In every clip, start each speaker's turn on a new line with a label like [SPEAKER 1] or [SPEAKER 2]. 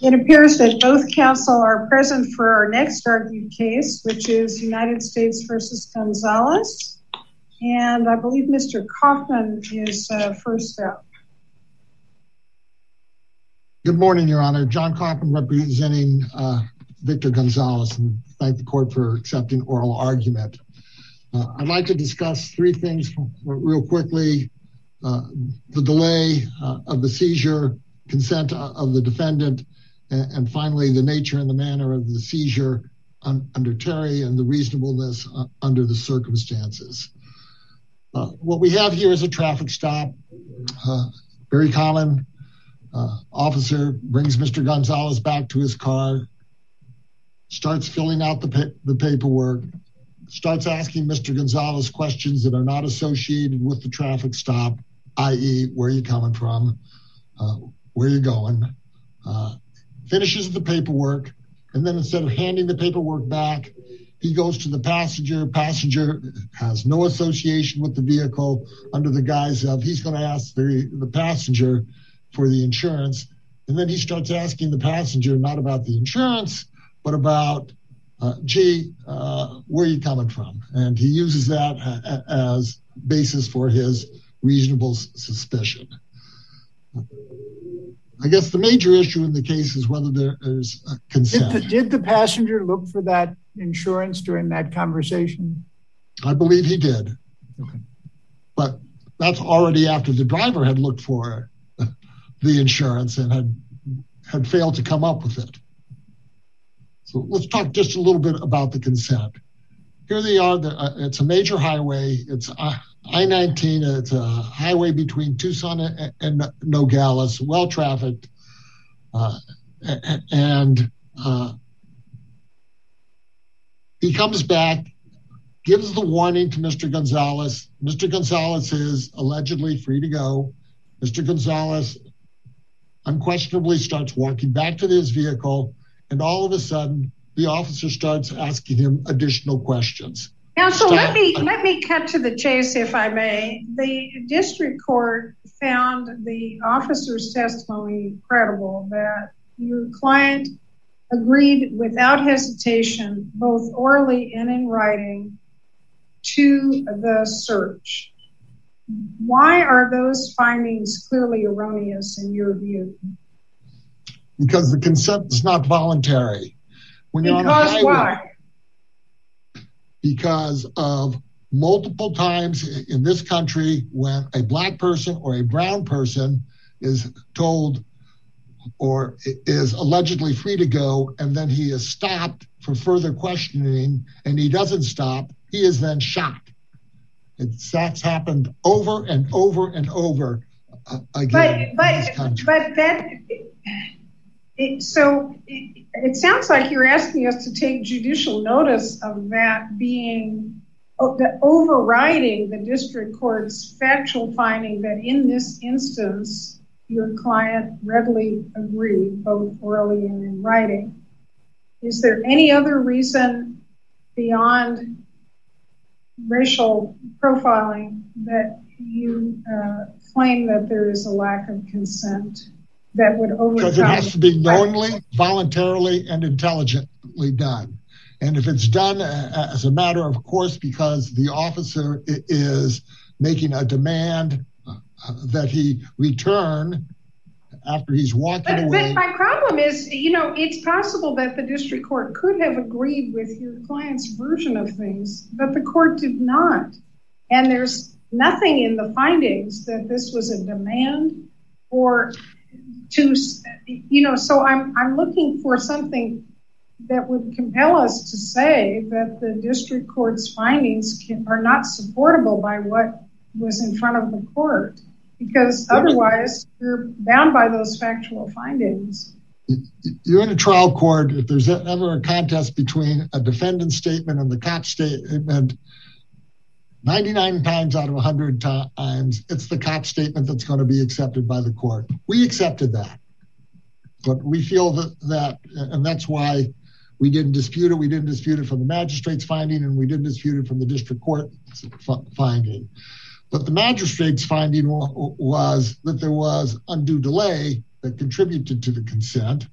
[SPEAKER 1] It appears that both counsel are present for our next argued case, which is United States v. Gonzalez. And I believe Mr. Kaufman is first up.
[SPEAKER 2] Good morning, Your Honor. John Kaufman representing Victor Gonzalez, and thank the court for accepting oral argument. I'd like to discuss three things real quickly. The delay of the seizure, consent of the defendant, and finally, the nature and the manner of the seizure under Terry and the reasonableness under the circumstances. What we have here is a traffic stop. Very common. Officer brings Mr. Gonzalez back to his car, starts filling out the paperwork, starts asking Mr. Gonzalez questions that are not associated with the traffic stop, i.e., where are you coming from, where are you going, finishes the paperwork, and then instead of handing the paperwork back, he goes to the passenger. Passenger has no association with the vehicle under the guise of he's going to ask the passenger for the insurance. And then he starts asking the passenger not about the insurance, but about, where are you coming from? And he uses that as basis for his reasonable suspicion. I guess the major issue in the case is whether there is consent.
[SPEAKER 3] Did the passenger look for that insurance during that conversation?
[SPEAKER 2] I believe he did.
[SPEAKER 3] Okay.
[SPEAKER 2] But that's already after the driver had looked for the insurance and had failed to come up with it. So let's talk just a little bit about the consent. Here they are. It's a major highway. It's I-19. It's a highway between Tucson and Nogales, well-trafficked. And he comes back, gives the warning to Mr. Gonzalez. Mr. Gonzalez is allegedly free to go. Mr. Gonzalez unquestionably starts walking back to his vehicle, and all of a sudden, the officer starts asking him additional questions.
[SPEAKER 1] Counsel, let me cut to the chase, if I may. The district court found the officer's testimony credible, that your client agreed without hesitation, both orally and in writing, to the search. Why are those findings clearly erroneous in your view?
[SPEAKER 2] Because the consent is not voluntary. When you're on a highway,
[SPEAKER 1] why?
[SPEAKER 2] Because of multiple times in this country when a black person or a brown person is told or is allegedly free to go, and then he is stopped for further questioning and he doesn't stop, he is then shot. That's happened over and over and over again in this country. So it sounds like you're asking us to take judicial notice of that being overriding the district court's factual finding that in this instance, your client readily agreed, both orally and in writing. Is there any other reason beyond racial profiling that you claim that there is a lack of consent that would overcome? Because it has to be knowingly, voluntarily, and intelligently done. And if it's done as a matter of course because the officer is making a demand that he return after he's walking away.
[SPEAKER 1] But my problem is, it's possible that the district court could have agreed with your client's version of things, but the court did not. And there's nothing in the findings that this was a demand or to, so I'm looking for something that would compel us to say that the district court's findings are not supportable by what was in front of the court, because otherwise you're bound by those factual findings.
[SPEAKER 2] You're in a trial court. If there's ever a contest between a defendant's statement and the cop's statement, 99 times out of 100 times, it's the cop's statement that's going to be accepted by the court. We accepted that. But we feel that, and that's why we didn't dispute it. We didn't dispute it from the magistrate's finding, and we didn't dispute it from the district court's finding. But the magistrate's finding was that there was undue delay that contributed to the consent,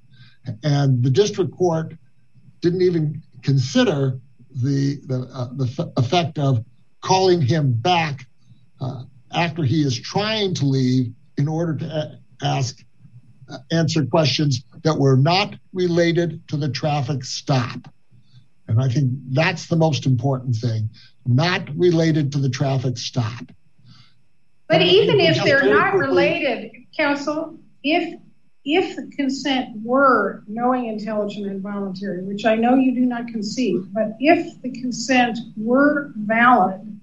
[SPEAKER 2] And the district court didn't even consider the effect of calling him back after he is trying to leave in order to answer questions that were not related to the traffic stop. And I think that's the most important thing, not related to the traffic stop.
[SPEAKER 1] But even if they're not related, counsel, if the consent were knowing, intelligent, and voluntary, which I know you do not concede, but if the consent were valid,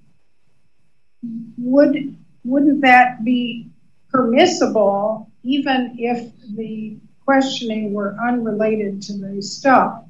[SPEAKER 1] wouldn't that be permissible even if the questioning were unrelated to the stop?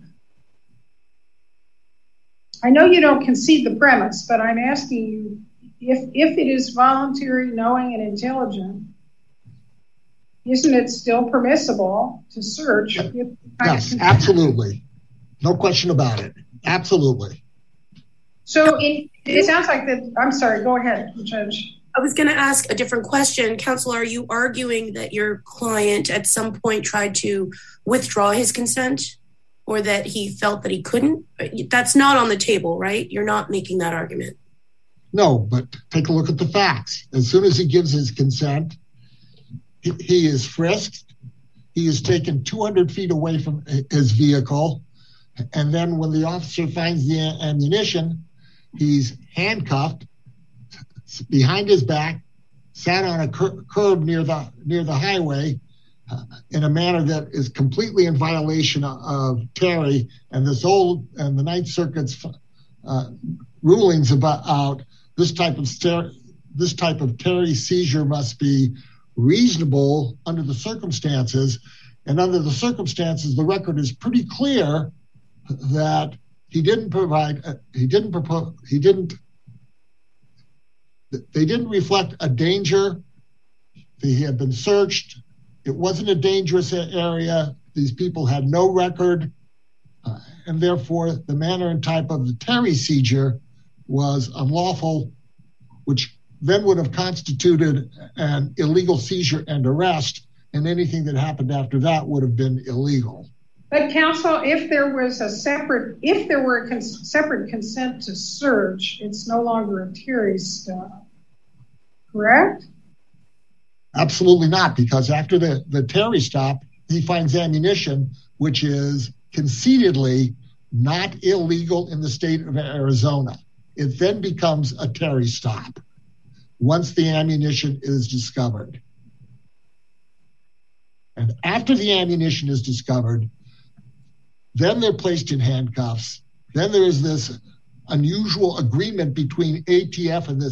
[SPEAKER 1] I know you don't concede the premise, but I'm asking you, if it is voluntary, knowing, and intelligent, isn't it still permissible to search?
[SPEAKER 2] Yes, absolutely. No question about it. Absolutely.
[SPEAKER 1] So it sounds like that. I'm sorry, go ahead, Judge.
[SPEAKER 4] I was going to ask a different question. Counsel, are you arguing that your client at some point tried to withdraw his consent or that he felt that he couldn't? That's not on the table, right? You're not making that argument.
[SPEAKER 2] No, but take a look at the facts. As soon as he gives his consent, he is frisked. He is taken 200 feet away from his vehicle. And then when the officer finds the ammunition, he's handcuffed behind his back, sat on a curb near the highway in a manner that is completely in violation of Terry and the Ninth Circuit's rulings about this type of Terry seizure must be reasonable under the circumstances. And under the circumstances, the record is pretty clear that they didn't reflect a danger. He had been searched. It wasn't a dangerous area. These people had no record. And therefore, the manner and type of the Terry seizure was unlawful, which then would have constituted an illegal seizure and arrest. And anything that happened after that would have been illegal.
[SPEAKER 1] But counsel, if there were a separate consent to search, it's no longer a Terry stop, correct?
[SPEAKER 2] Absolutely not, because after the Terry stop, he finds ammunition, which is concededly not illegal in the state of Arizona. It then becomes a Terry stop once the ammunition is discovered. And after the ammunition is discovered, then they're placed in handcuffs. Then there is this unusual agreement between ATF and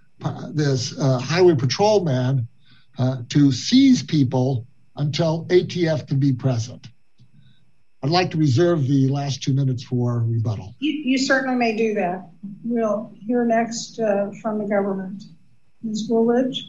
[SPEAKER 2] this highway patrolman to seize people until ATF can be present. I'd like to reserve the last 2 minutes for rebuttal.
[SPEAKER 1] You certainly may do that. We'll hear next from the government. Ms. Woolridge.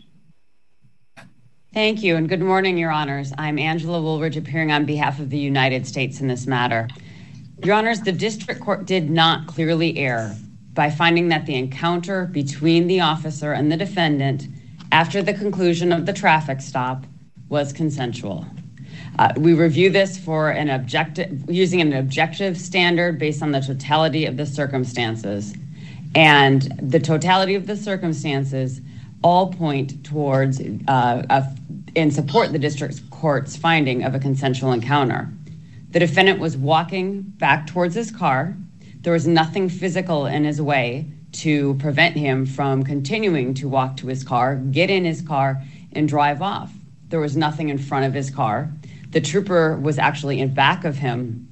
[SPEAKER 5] Thank you, and good morning, Your Honors. I'm Angela Woolridge, appearing on behalf of the United States in this matter. Your Honors, the district court did not clearly err by finding that the encounter between the officer and the defendant after the conclusion of the traffic stop was consensual. We review this for using an objective standard based on the totality of the circumstances. And the totality of the circumstances all point towards and support the district court's finding of a consensual encounter. The defendant was walking back towards his car. There was nothing physical in his way to prevent him from continuing to walk to his car, get in his car, and drive off. There was nothing in front of his car. The trooper was actually in back of him,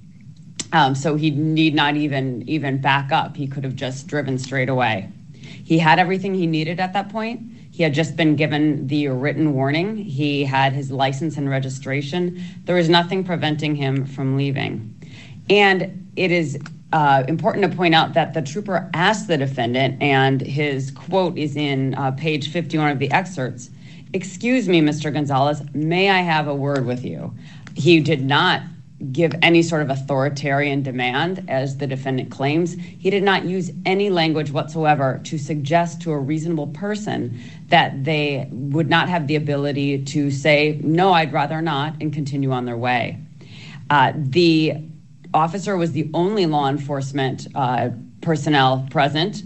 [SPEAKER 5] so he need not even back up. He could have just driven straight away. He had everything he needed at that point. He had just been given the written warning. He had his license and registration. There was nothing preventing him from leaving. And it is important to point out that the trooper asked the defendant, and his quote is in page 51 of the excerpts, "Excuse me, Mr. Gonzalez, may I have a word with you?" He did not give any sort of authoritarian demand, as the defendant claims. He did not use any language whatsoever to suggest to a reasonable person that they would not have the ability to say, "No, I'd rather not," and continue on their way. The officer was the only law enforcement personnel present.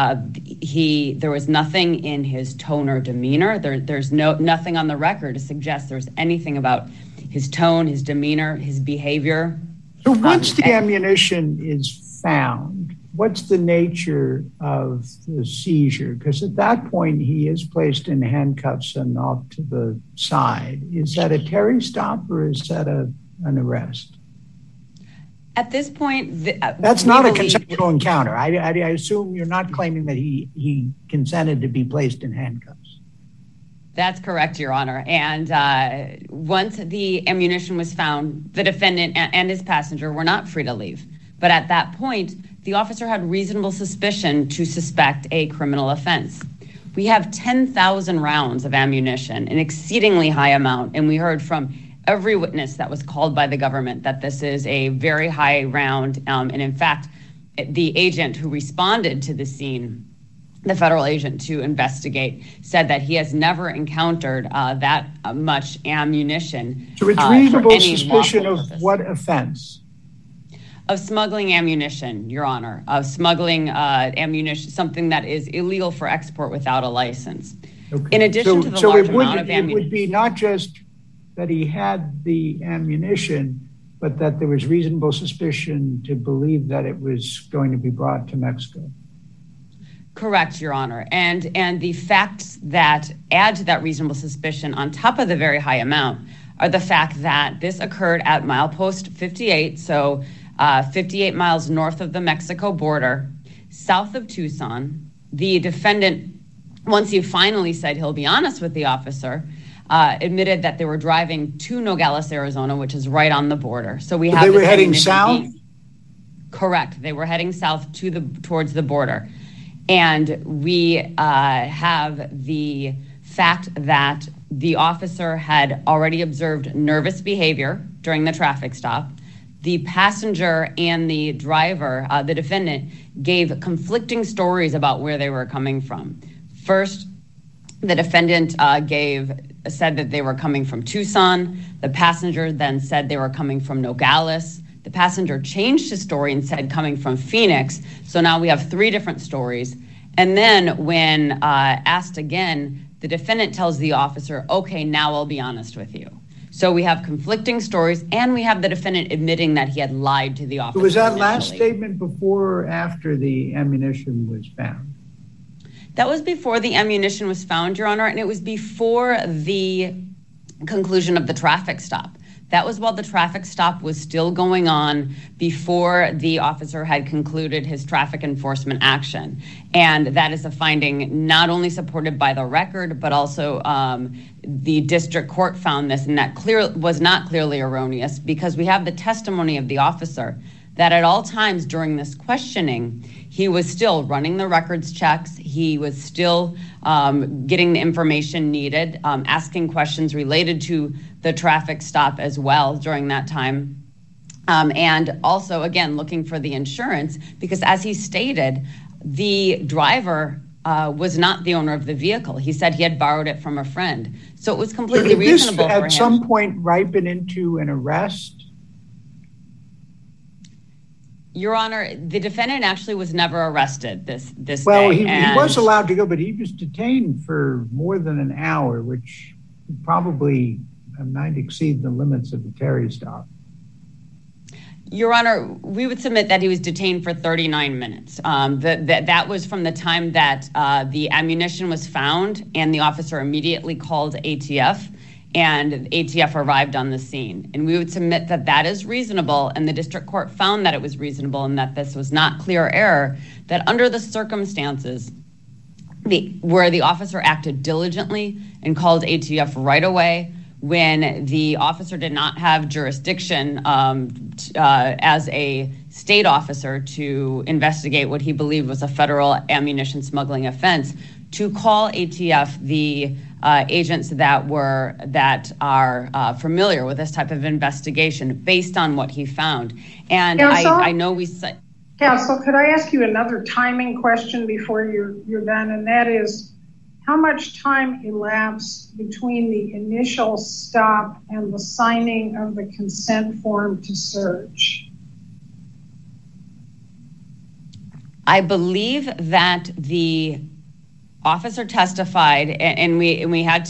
[SPEAKER 5] There was nothing in his tone or demeanor. There's nothing on the record to suggest there's anything about his tone, his demeanor, his behavior.
[SPEAKER 3] So once the ammunition is found, what's the nature of the seizure? Because at that point, he is placed in handcuffs and off to the side. Is that a Terry stop or is that an arrest?
[SPEAKER 5] At this point,
[SPEAKER 3] that's not a consensual encounter. I assume you're not claiming that he consented to be placed in handcuffs.
[SPEAKER 5] That's correct, Your Honor. And once the ammunition was found, the defendant and his passenger were not free to leave. But at that point, the officer had reasonable suspicion to suspect a criminal offense. We have 10,000 rounds of ammunition, an exceedingly high amount, and we heard from every witness that was called by the government that this is a very high round. And in fact, the agent who responded to the scene, the federal agent to investigate, said that he has never encountered that much ammunition.
[SPEAKER 3] So it's reasonable suspicion of what offense?
[SPEAKER 5] Of smuggling ammunition, Your Honor, of smuggling ammunition, something that is illegal for export without a license.
[SPEAKER 3] Okay.
[SPEAKER 5] In addition to the large amount of ammunition.
[SPEAKER 3] It would be not just that he had the ammunition, but that there was reasonable suspicion to believe that it was going to be brought to Mexico.
[SPEAKER 5] Correct, Your Honor. And the facts that add to that reasonable suspicion on top of the very high amount are the fact that this occurred at milepost 58, so 58 miles north of the Mexico border, south of Tucson. The defendant, once he finally said he'll be honest with the officer, admitted that they were driving to Nogales, Arizona, which is right on the border. So we have
[SPEAKER 3] they were heading south?
[SPEAKER 5] Correct. They were heading south towards the border. And we have the fact that the officer had already observed nervous behavior during the traffic stop. The passenger and the driver, the defendant, gave conflicting stories about where they were coming from. First, the defendant said that they were coming from Tucson. The passenger then said they were coming from Nogales. The passenger changed his story and said coming from Phoenix. So now we have three different stories. And then when asked again, the defendant tells the officer, okay, now I'll be honest with you. So we have conflicting stories, and we have the defendant admitting that he had lied to the officer.
[SPEAKER 3] Was that last statement before or after the ammunition was found?
[SPEAKER 5] That was before the ammunition was found, Your Honor, and it was before the conclusion of the traffic stop. That was while the traffic stop was still going on before the officer had concluded his traffic enforcement action. And that is a finding not only supported by the record, but also the district court found this, and that was not clearly erroneous because we have the testimony of the officer that at all times during this questioning, he was still running the records checks. He was still getting the information needed, asking questions related to the traffic stop as well during that time. And also, again, looking for the insurance because as he stated, the driver was not the owner of the vehicle. He said he had borrowed it from a friend. So it was completely reasonable for him.
[SPEAKER 3] At some point ripen into an arrest?
[SPEAKER 5] Your Honor, the defendant actually was never arrested this day.
[SPEAKER 3] Well, he was allowed to go, but he was detained for more than an hour, which probably might exceed the limits of the Terry stop.
[SPEAKER 5] Your Honor, we would submit that he was detained for 39 minutes. That was from the time that the ammunition was found and the officer immediately called ATF and ATF arrived on the scene. And we would submit that that is reasonable, and the district court found that it was reasonable and that this was not clear error, that under the circumstances where the officer acted diligently and called ATF right away, when the officer did not have jurisdiction as a state officer to investigate what he believed was a federal ammunition smuggling offense, to call ATF the agents that are familiar with this type of investigation based on what he found. And I know we said...
[SPEAKER 1] Counsel, could I ask you another timing question before you're done? And that is, how much time elapsed between the initial stop and the signing of the consent form to search?
[SPEAKER 5] I believe that the officer testified, and he had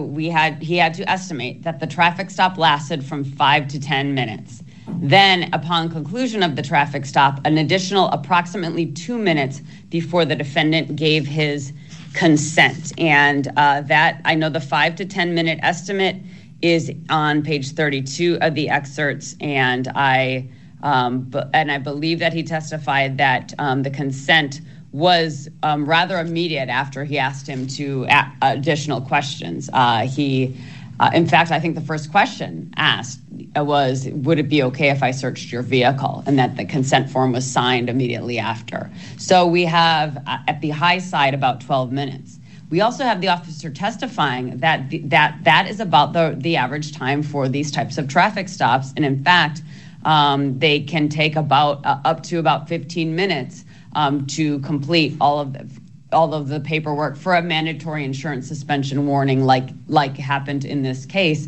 [SPEAKER 5] to estimate that the traffic stop lasted from 5 to 10 minutes. Then, upon conclusion of the traffic stop, an additional approximately 2 minutes before the defendant gave his consent. And that, I know the 5 to 10 minute estimate is on page 32 of the excerpts, and I believe that he testified that the consent was rather immediate after he asked him to additional questions. In fact, I think the first question asked was, would it be okay if I searched your vehicle? And that the consent form was signed immediately after. So we have, at the high side, about 12 minutes. We also have the officer testifying that is about the average time for these types of traffic stops. And in fact, they can take up to about 15 minutes to complete all of the paperwork for a mandatory insurance suspension warning like happened in this case.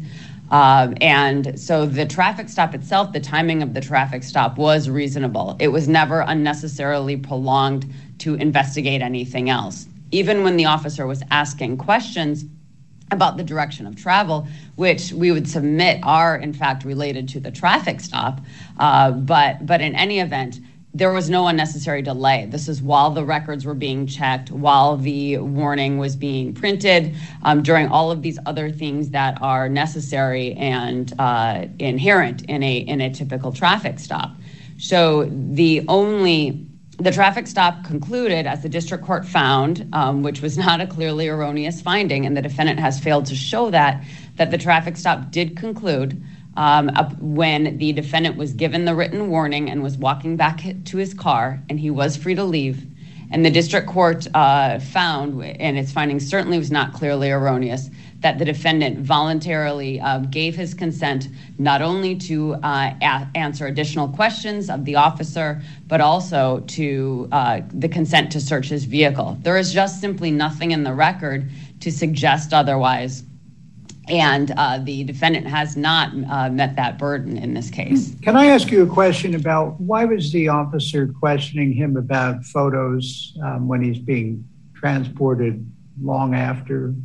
[SPEAKER 5] And so the traffic stop itself, the timing of the traffic stop was reasonable. It was never unnecessarily prolonged to investigate anything else. Even when the officer was asking questions about the direction of travel, which we would submit are in fact related to the traffic stop, but in any event, there was no unnecessary delay. This is while the records were being checked, while the warning was being printed, during all of these other things that are necessary and inherent in a typical traffic stop. So the traffic stop concluded, as the district court found, which was not a clearly erroneous finding, and the defendant has failed to show that the traffic stop did conclude when the defendant was given the written warning and was walking back to his car, and he was free to leave. And the district court found, and its findings certainly was not clearly erroneous, that the defendant voluntarily gave his consent not only to answer additional questions of the officer, but also to the consent to search his vehicle. There is just simply nothing in the record to suggest otherwise. And the defendant has not met that burden in this case.
[SPEAKER 3] Can I ask you a question about why was the officer questioning him about photos when he's being transported long after?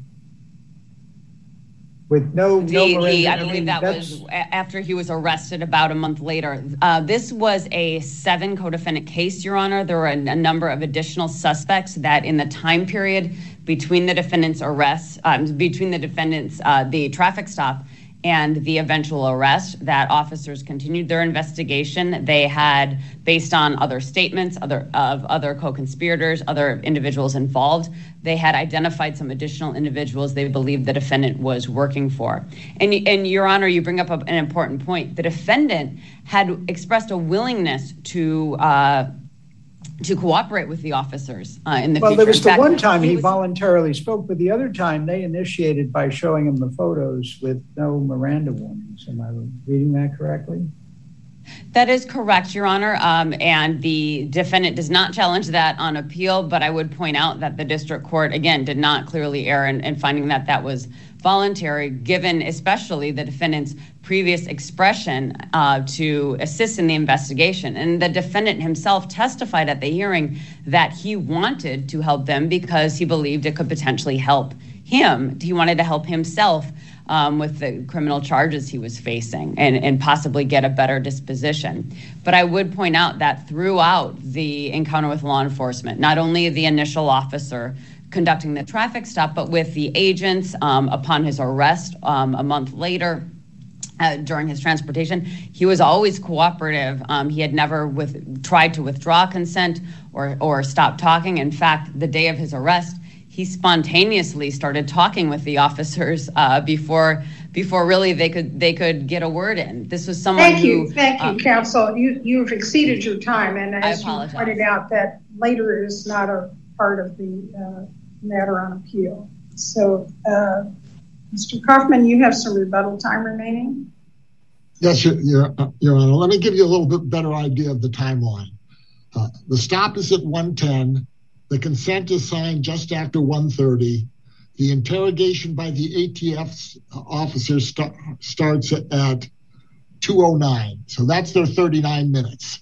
[SPEAKER 3] With no
[SPEAKER 5] I believe that was after he was arrested about a month later. This was a 7 co-defendant case, Your Honor. There were a number of additional suspects that in the time period between the defendant's arrest, the traffic stop and the eventual arrest, that officers continued their investigation. They had, based on other statements of other co-conspirators, other individuals involved, they had identified some additional individuals they believed the defendant was working for. And Your Honor, you bring up an important point. The defendant had expressed a willingness to cooperate with the officers in the future.
[SPEAKER 3] Well, there was the one time he voluntarily spoke, but the other time they initiated by showing him the photos with no Miranda warnings. Am I reading that correctly?
[SPEAKER 5] That is correct, Your Honor. And the defendant does not challenge that on appeal, but I would point out that the district court, again, did not clearly err in finding that was voluntary, given especially the defendant's previous expression to assist in the investigation. And the defendant himself testified at the hearing that he wanted to help them because he believed it could potentially help him. He wanted to help himself with the criminal charges he was facing and possibly get a better disposition. But I would point out that throughout the encounter with law enforcement, not only the initial officer conducting the traffic stop, but with the agents upon his arrest a month later during his transportation, he was always cooperative. He had never tried to withdraw consent or stop talking. In fact, the day of his arrest, he spontaneously started talking with the officers before really they could get a word in. This was someone
[SPEAKER 1] Thank you, counsel. You've exceeded your time, and as you pointed out, that later is not a part of the matter on appeal. So, Mr. Kaufman, you have some rebuttal time remaining.
[SPEAKER 2] Yes, Your Honor. Let me give you a little bit better idea of the timeline. The stop is at 1:10. The consent is signed just after 1:30. The interrogation by the ATF officer starts at 2:09. So that's their 39 minutes.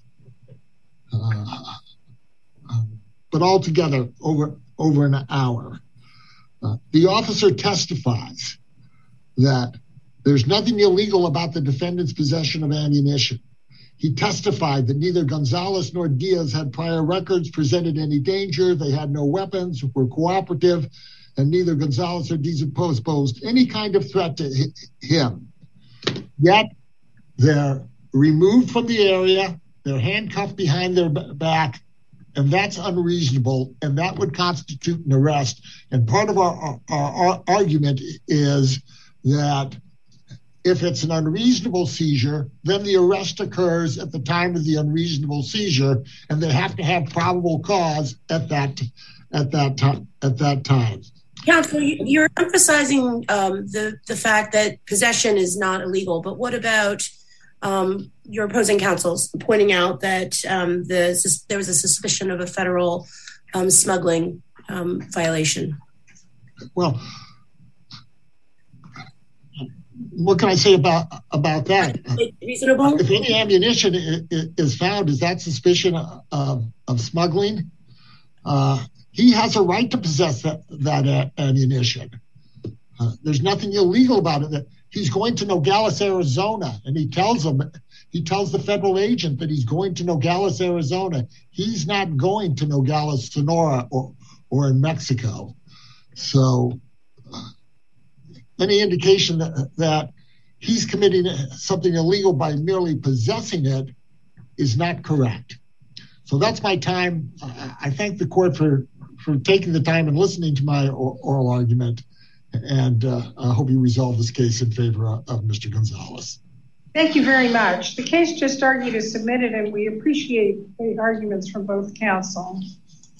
[SPEAKER 2] But altogether, over an hour. The officer testifies that there's nothing illegal about the defendant's possession of ammunition. He testified that neither Gonzalez nor Diaz had prior records, presented any danger, they had no weapons, were cooperative, and neither Gonzalez or Diaz posed any kind of threat to him. Yet, they're removed from the area, they're handcuffed behind their back, and that's unreasonable, and that would constitute an arrest. And part of our argument is that if it's an unreasonable seizure, then the arrest occurs at the time of the unreasonable seizure, and they have to have probable cause at that time.
[SPEAKER 4] Counsel, you're emphasizing the fact that possession is not illegal, but what about your opposing counsels pointing out that there was a suspicion of a federal smuggling violation?
[SPEAKER 2] Well, what can I say about that?
[SPEAKER 4] Reasonable?
[SPEAKER 2] If any ammunition is found, is that suspicion of smuggling? He has a right to possess that ammunition. There's nothing illegal about it. He's going to Nogales, Arizona, and he tells the federal agent that he's going to Nogales, Arizona. He's not going to Nogales, Sonora, or in Mexico. So any indication that he's committing something illegal by merely possessing it is not correct. So that's my time. I thank the court for taking the time and listening to my oral argument. And I hope you resolve this case in favor of Mr. Gonzalez.
[SPEAKER 1] Thank you very much. The case just argued is submitted, and we appreciate the arguments from both counsel.